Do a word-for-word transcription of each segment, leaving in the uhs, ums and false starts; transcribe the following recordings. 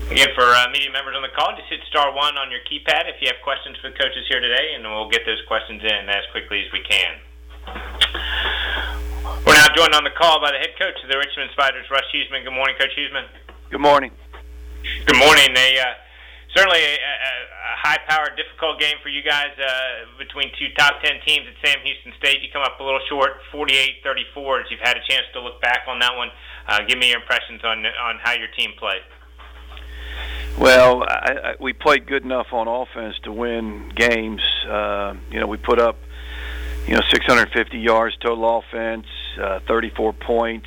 Again, for uh, media members on the call, just hit star one on your keypad if you have questions for the coaches here today, and we'll get those questions in as quickly as we can. We're now joined on the call by the head coach of the Richmond Spiders, Russ Huesman. Good morning, Coach Huesman. Good morning. Good morning. A, uh, certainly a, a, a high-powered, difficult game for you guys uh, between two top ten teams at Sam Houston State. You come up a little short, forty-eight thirty-four, as you've had a chance to look back on that one. Uh, give me your impressions on on how your team played. Well, I, I, we played good enough on offense to win games. Uh, you know, we put up, you know, six hundred fifty yards total offense, uh, thirty-four points.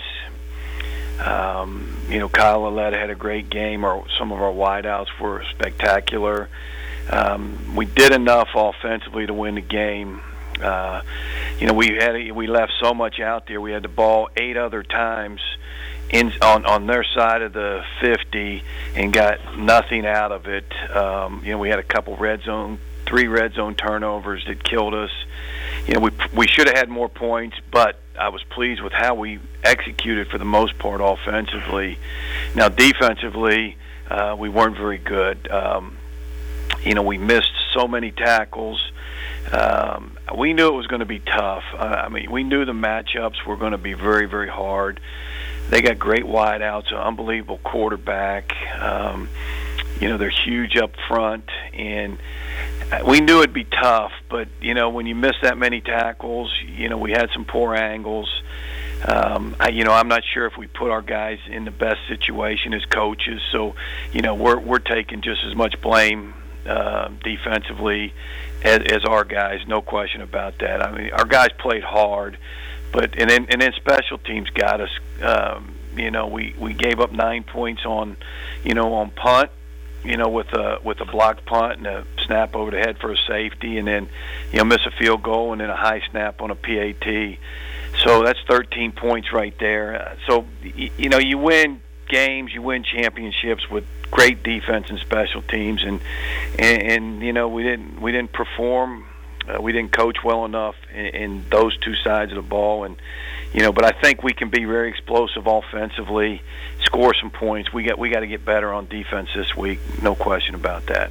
Um, you know, Kyle Laletta had a great game. Or some of our wideouts were spectacular. Um, we did enough offensively to win the game. Uh, you know, we had we left so much out there. We had the ball eight other times in on on their side of the fifty and got nothing out of it. Um, you know, we had a couple red zone, three red zone turnovers that killed us. You know, we we should have had more points, but I was pleased with how we executed for the most part offensively. Now, defensively, uh, we weren't very good. Um, you know, we missed so many tackles. Um, we knew it was going to be tough. Uh, I mean, we knew the matchups were going to be very, very hard. They got great wideouts, an unbelievable quarterback. Um, you know, they're huge up front, and we knew it'd be tough. But you know, when you miss that many tackles, you know, we had some poor angles. Um, I, you know, I'm not sure if we put our guys in the best situation as coaches. So, you know, we're we're taking just as much blame uh, defensively as, as our guys. No question about that. I mean, our guys played hard. But and then and then special teams got us. Um, you know, we, we gave up nine points on, you know, on punt. You know, with a with a blocked punt and a snap over the head for a safety, and then you know miss a field goal and then a high snap on a P A T. So that's thirteen points right there. So you know, you win games, you win championships with great defense and special teams, and and, and you know we didn't we didn't perform. Uh, we didn't coach well enough in, in those two sides of the ball, and you know. But I think we can be very explosive offensively, score some points. We got we got to get better on defense this week, no question about that.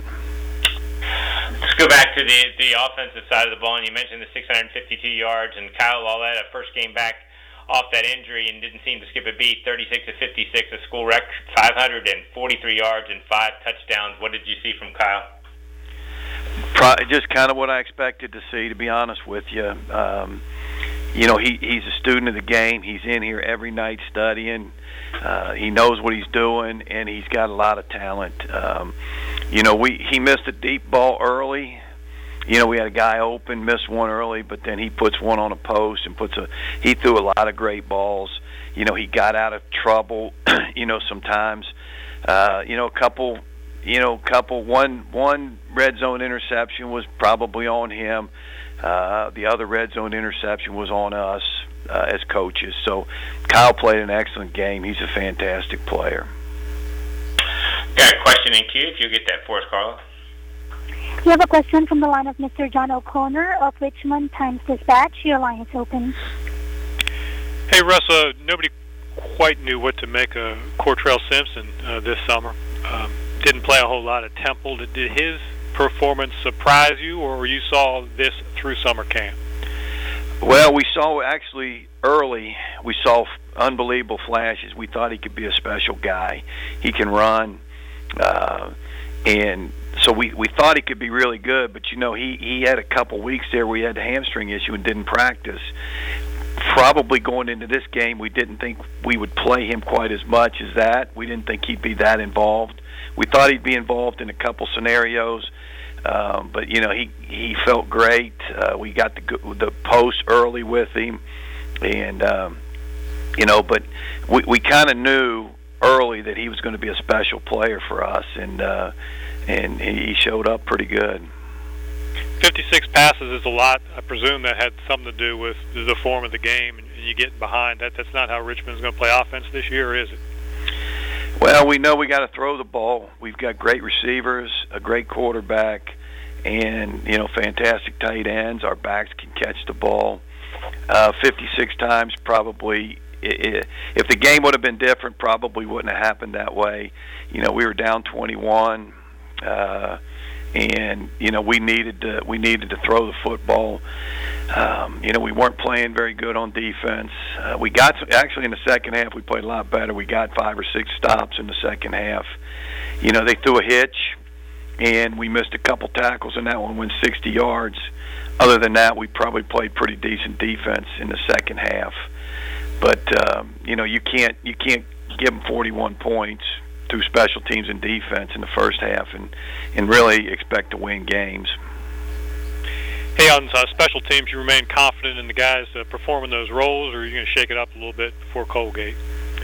Let's go back to the the offensive side of the ball, and you mentioned the six hundred fifty-two yards, and Kyle Laletta, first game back off that injury, and didn't seem to skip a beat. thirty-six of fifty-six, a school record, five hundred forty-three yards and five touchdowns. What did you see from Kyle? Just kind of what I expected to see, to be honest with you. Um, you know, he, he's a student of the game. He's in here every night studying. Uh, he knows what he's doing, and he's got a lot of talent. Um, you know, we he missed a deep ball early. You know, we had a guy open, missed one early, but then he puts one on a post and puts a. He threw a lot of great balls. You know, he got out of trouble. you know, sometimes. Uh, you know, a couple. You know, couple one one red zone interception was probably on him. Uh, the other red zone interception was on us uh, as coaches. So Kyle played an excellent game. He's a fantastic player. Got a question in queue. If you'll get that for us, Carla. You have a question from the line of Mister John O'Connor of Richmond Times-Dispatch. Your line is open. Hey, Russ. Uh, nobody quite knew what to make of Cortrell Simpson uh, this summer. Um, Didn't play a whole lot at Temple. Did, did his performance surprise you, or you saw this through summer camp? Well, we saw actually early, we saw unbelievable flashes. We thought he could be a special guy. He can run, uh, and so we, we thought he could be really good, but, you know, he, he had a couple weeks there where he had a hamstring issue and didn't practice. Probably going into this game, we didn't think we would play him quite as much as that. We didn't think he'd be that involved. We thought he'd be involved in a couple scenarios, um, but you know he he felt great. Uh, we got the the post early with him, and um, you know, but we we kind of knew early that he was going to be a special player for us, and uh, and he showed up pretty good. fifty-six passes is a lot. I presume that had something to do with the form of the game, and you getting behind. That that's not how Richmond's going to play offense this year, is it? Well, we know we got to throw the ball. We've got great receivers, a great quarterback, and you know, fantastic tight ends. Our backs can catch the ball. Uh, fifty-six times probably it, if the game would have been different, probably wouldn't have happened that way. You know, we were down twenty-one, uh, and you know we needed to we needed to throw the football. Um, you know, we weren't playing very good on defense. Uh, we got actually in the second half we played a lot better. We got five or six stops in the second half. You know, they threw a hitch, and we missed a couple tackles, and that one went sixty yards. Other than that, we probably played pretty decent defense in the second half. But um, you know, you can't you can't give them forty-one points through special teams and defense in the first half, and and really expect to win games. Hey, on uh, special teams, you remain confident in the guys uh, performing those roles, or are you going to shake it up a little bit before Colgate?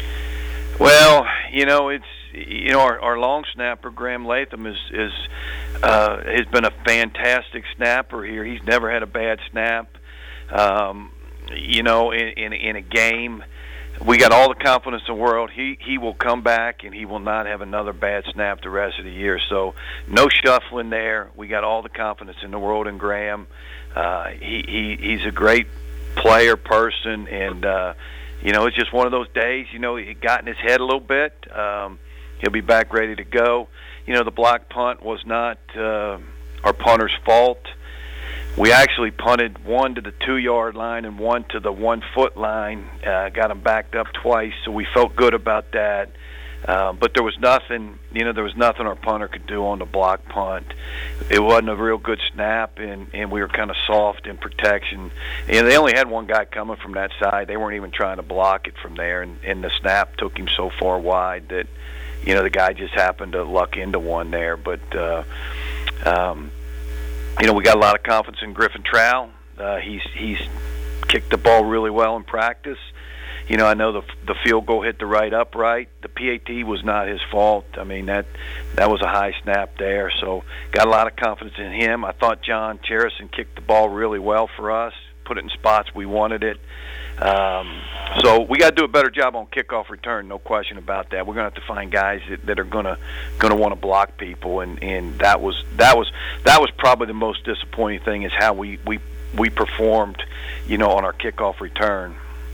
Well, you know, it's you know our, our long snapper Graham Latham is is uh, has been a fantastic snapper here. He's never had a bad snap. Um, you know, in, in in a game, we got all the confidence in the world. He he will come back and he will not have another bad snap the rest of the year. So no shuffling there. We got all the confidence in the world in Graham. Uh, he, he he's a great player, person, and uh, you know, it's just one of those days. You know, he got in his head a little bit. Um, he'll be back ready to go. You know, the block punt was not uh, our punter's fault. We actually punted one to the two-yard line and one to the one-foot line. Uh, got them backed up twice, so we felt good about that. Uh, but there was nothing, you know, there was nothing our punter could do on the block punt. It wasn't a real good snap, and, and we were kind of soft in protection. And they only had one guy coming from that side. They weren't even trying to block it from there, and, and the snap took him so far wide that, you know, the guy just happened to luck into one there. But, uh, um, you know, we got a lot of confidence in Griffin Trowell. Uh, he's he's kicked the ball really well in practice. You know, I know the the field goal hit the right upright. The P A T was not his fault. I mean, that that was a high snap there. So got a lot of confidence in him. I thought John Cherison kicked the ball really well for us, put it in spots we wanted it. Um, so we got to do a better job on kickoff return, no question about that. We're going to have to find guys that, that are going to going to want to block people, and, and that was that was that was probably the most disappointing thing is how we we, we performed, you know, on our kickoff return.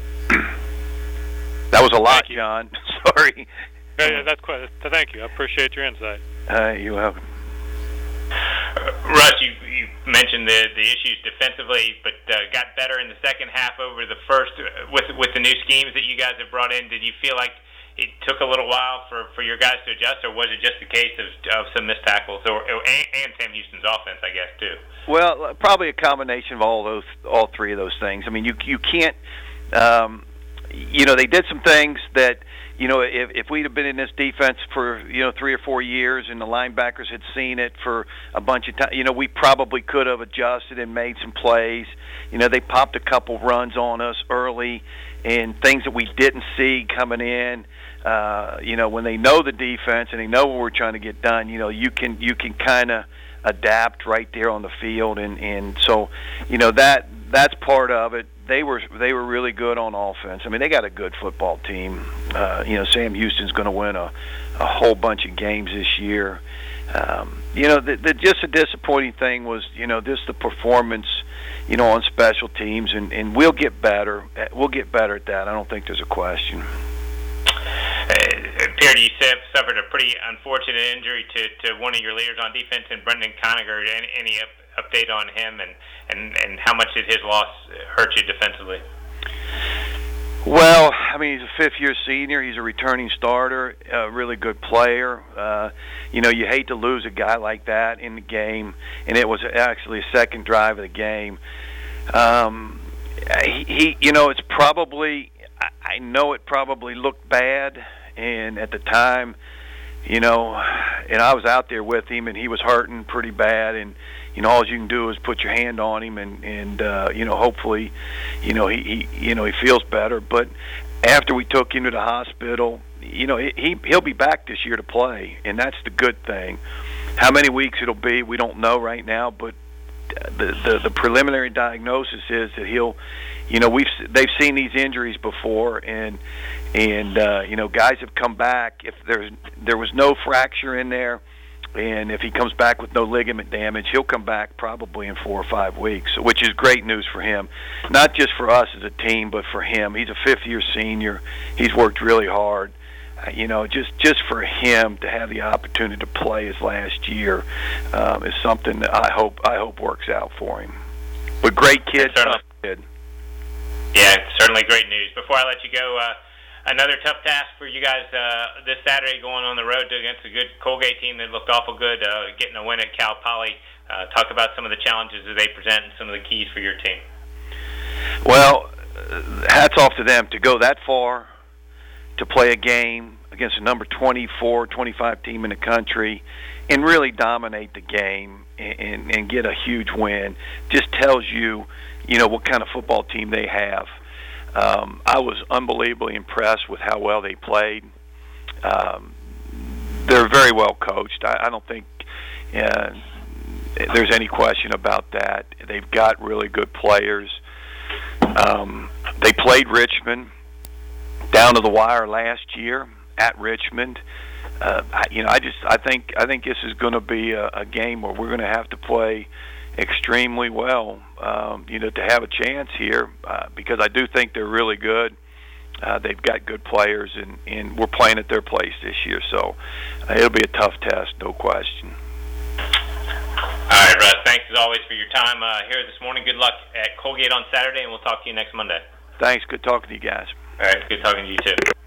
That was a lot, John. Sorry. Yeah, yeah, that's quite. Thank you. I appreciate your insight. Uh, you're welcome. Uh, Russ, you, you mentioned the the issues defensively, but uh, got better in the second half over the first uh, with with the new schemes that you guys have brought in. Did you feel like it took a little while for, for your guys to adjust, or was it just a case of, of some missed tackles, or and, and Sam Houston's offense, I guess, too? Well, probably a combination of all those, all three of those things. I mean, you you can't. Um, you know, they did some things that, you know, if, if we'd have been in this defense for, you know, three or four years and the linebackers had seen it for a bunch of time, you know, we probably could have adjusted and made some plays. You know, they popped a couple runs on us early and things that we didn't see coming in. Uh, you know, when they know the defense and they know what we're trying to get done, you know, you can you can kind of adapt right there on the field. And, and so, you know, that that's part of it. They were they were really good on offense. I mean, they got a good football team. Uh, you know, Sam Houston's going to win a, a whole bunch of games this year. Um, you know, the, the just a disappointing thing was, you know, just the performance, you know, on special teams, and, and we'll get better. We'll get better at that. I don't think there's a question. Uh, Pierre, you suffered a pretty unfortunate injury to, to one of your leaders on defense, and Brendan Conager. Any, any up, update on him, and, and, and how much did his loss hurt you defensively? Well, I mean, he's a fifth-year senior. He's a returning starter, a really good player. Uh, you know, you hate to lose a guy like that in the game, and it was actually a second drive of the game. Um, he, he, you know, it's probably, I know it probably looked bad, and at the time, you know, and I was out there with him, and he was hurting pretty bad, and you know, all you can do is put your hand on him, and and uh, you know, hopefully, you know, he, he you know he feels better. But after we took him to the hospital, you know, he he'll be back this year to play, and that's the good thing. How many weeks it'll be, we don't know right now, but the the, the preliminary diagnosis is that he'll, you know, we've they've seen these injuries before, and and uh, you know, guys have come back. If there's there was no fracture in there, And if he comes back with no ligament damage, he'll come back probably in four or five weeks, which is great news for him. Not just for us as a team, but for him. He's a fifth-year senior. He's worked really hard. Uh, you know, just, just for him to have the opportunity to play his last year um, is something that I hope I hope works out for him. But great kid, tough kid. Yeah, certainly great news. Before I let you go, uh, another tough task for you guys uh, this Saturday, going on the road against a good Colgate team that looked awful good, uh, getting a win at Cal Poly. Uh, talk about some of the challenges that they present and some of the keys for your team. Well, uh, hats off to them to go that far, to play a game against a number twenty-four, twenty-five team in the country, and really dominate the game and, and, and get a huge win. Just tells you, you know, what kind of football team they have. Um, I was unbelievably impressed with how well they played. Um, they're very well coached. I, I don't think uh, there's any question about that. They've got really good players. Um, they played Richmond down to the wire last year at Richmond. Uh, I, you know, I just I think I think this is going to be a, a game where we're going to have to play extremely well, um, you know, to have a chance here, uh, because I do think they're really good. Uh, they've got good players, and, and we're playing at their place this year, so uh, it'll be a tough test, no question. All right, Russ, thanks as always for your time uh, here this morning. Good luck at Colgate on Saturday, and we'll talk to you next Monday. Thanks. Good talking to you guys. All right, good talking to you too.